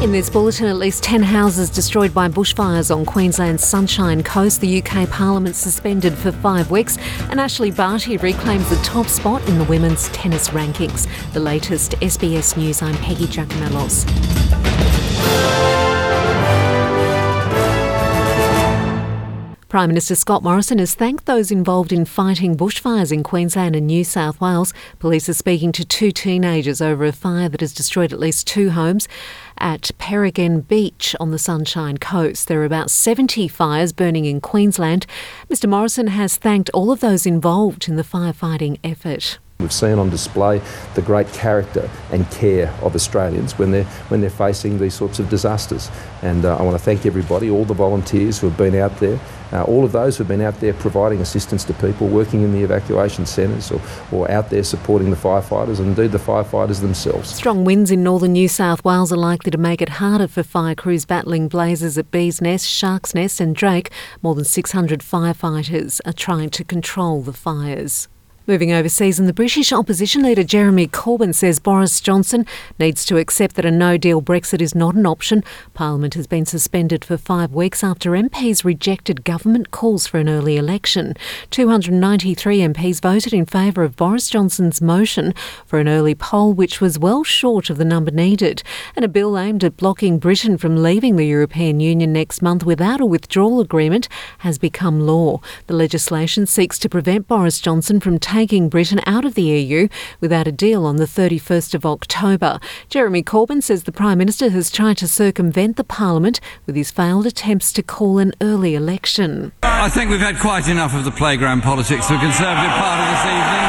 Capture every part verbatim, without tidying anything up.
In this bulletin, at least ten houses destroyed by bushfires on Queensland's Sunshine Coast. The U K Parliament suspended for five weeks. And Ashley Barty reclaims the top spot in the women's tennis rankings. The latest S B S News, I'm Peggy Giacomellos. Prime Minister Scott Morrison has thanked those involved in fighting bushfires in Queensland and New South Wales. Police are speaking to two teenagers over a fire that has destroyed at least two homes at Peregrine Beach on the Sunshine Coast. There are about seventy fires burning in Queensland. Mister Morrison has thanked all of those involved in the firefighting effort. We've seen on display the great character and care of Australians when they're when they're facing these sorts of disasters. And uh, I want to thank everybody, all the volunteers who have been out there, uh, all of those who have been out there providing assistance to people, working in the evacuation centres or, or out there supporting the firefighters and indeed the firefighters themselves. Strong winds in northern New South Wales are likely to make it harder for fire crews battling blazes at Bees Nest, Sharks Nest and Drake. More than six hundred firefighters are trying to control the fires. Moving overseas, and the British opposition leader Jeremy Corbyn says Boris Johnson needs to accept that a no-deal Brexit is not an option. Parliament has been suspended for five weeks after M Ps rejected government calls for an early election. two hundred ninety-three M Ps voted in favour of Boris Johnson's motion for an early poll, which was well short of the number needed. And a bill aimed at blocking Britain from leaving the European Union next month without a withdrawal agreement has become law. The legislation seeks to prevent Boris Johnson from taking Britain out of the E U without a deal on the thirty-first of October. Jeremy Corbyn says the Prime Minister has tried to circumvent the Parliament with his failed attempts to call an early election. I think we've had quite enough of the playground politics for the Conservative Party this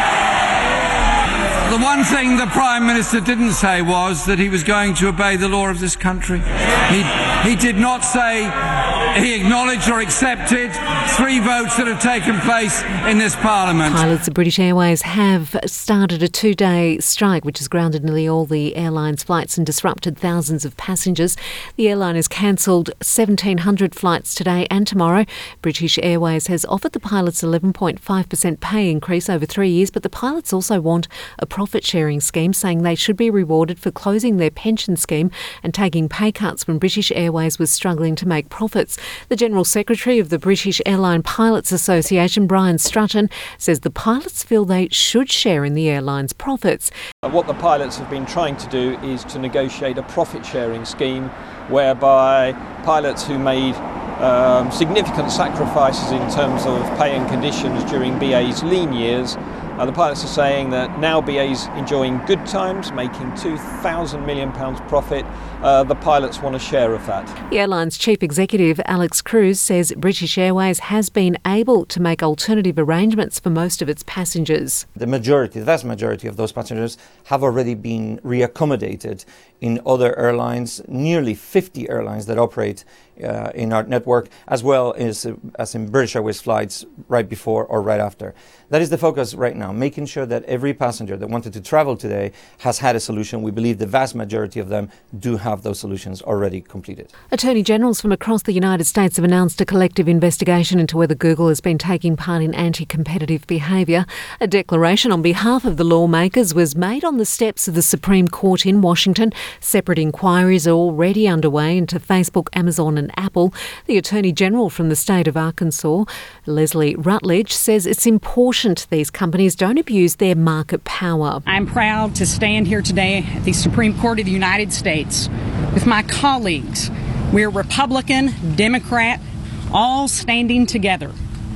evening. The one thing the Prime Minister didn't say was that he was going to obey the law of this country. He, he did not say he acknowledged or accepted three votes that have taken place in this Parliament. Pilots of British Airways have started a two-day strike which has grounded nearly all the airline's flights and disrupted thousands of passengers. The airline has cancelled seventeen hundred flights today and tomorrow. British Airways has offered the pilots eleven point five percent pay increase over three years, but the pilots also want a profit-sharing scheme, saying they should be rewarded for closing their pension scheme and taking pay cuts when British Airways was struggling to make profits. The General Secretary of the British Airline Pilots Association, Brian Strutton, says the pilots feel they should share in the airline's profits. What the pilots have been trying to do is to negotiate a profit-sharing scheme whereby pilots who made um, significant sacrifices in terms of pay and conditions during B A's lean years, Uh, the pilots are saying that now B A's enjoying good times, making two thousand million pounds profit. Uh, the pilots want a share of that. The airline's chief executive, Alex Cruz, says British Airways has been able to make alternative arrangements for most of its passengers. The majority, the vast majority of those passengers have already been reaccommodated in other airlines, nearly fifty airlines that operate uh, in our network, as well as, uh, as in British Airways flights right before or right after. That is the focus right now, making sure that every passenger that wanted to travel today has had a solution. We believe the vast majority of them do have those solutions already completed. Attorney Generals from across the United States have announced a collective investigation into whether Google has been taking part in anti-competitive behaviour. A declaration on behalf of the lawmakers was made on the steps of the Supreme Court in Washington. Separate inquiries are already underway into Facebook, Amazon and Apple. The Attorney General from the state of Arkansas, Leslie Rutledge, says it's important these companies don't abuse their market power. I'm proud to stand here today at the Supreme Court of the United States with my colleagues. We're Republican, Democrat, all standing together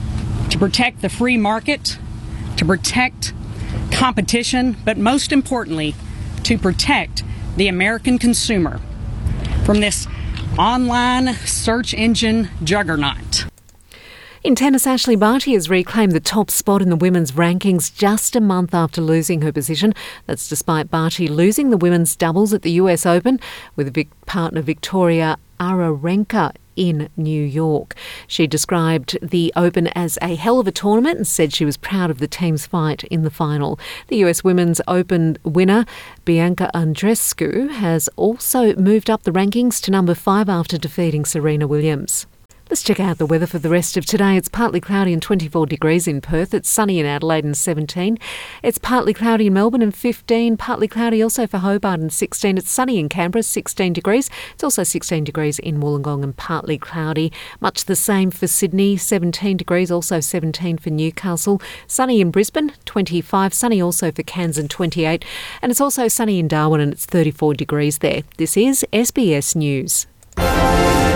to protect the free market, to protect competition, but most importantly, to protect the American consumer from this online search engine juggernaut. In tennis, Ashley Barty has reclaimed the top spot in the women's rankings just a month after losing her position. That's despite Barty losing the women's doubles at the U S Open with Vic- partner Victoria Azarenka in New York. She described the Open as a hell of a tournament and said she was proud of the team's fight in the final. The U S Women's Open winner, Bianca Andreescu, has also moved up the rankings to number five after defeating Serena Williams. Let's check out the weather for the rest of today. It's partly cloudy and twenty-four degrees in Perth. It's sunny in Adelaide and seventeen. It's partly cloudy in Melbourne and fifteen. Partly cloudy also for Hobart and sixteen. It's sunny in Canberra, sixteen degrees. It's also sixteen degrees in Wollongong and partly cloudy. Much the same for Sydney, seventeen degrees, also seventeen for Newcastle. Sunny in Brisbane, twenty-five. Sunny also for Cairns and twenty-eight. And it's also sunny in Darwin and it's thirty-four degrees there. This is S B S News.